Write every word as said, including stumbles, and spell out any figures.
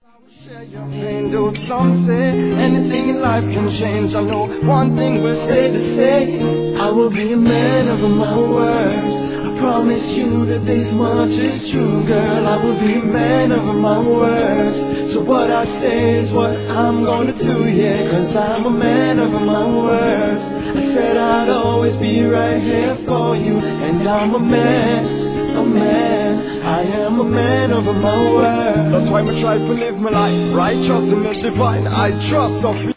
Share your pain, though some say anything in life can change. I know one thing will stay the same. I will be a man of my words. I promise you that this much is true, girl. I will be a man of my words. So what I say is what I'm gonna do, yeah. Cause I'm a man of my words. I said I'd always be right here for you. And I'm a man, a man. I am a man of my word. That's why I try to live my life righteous and divine. I trust of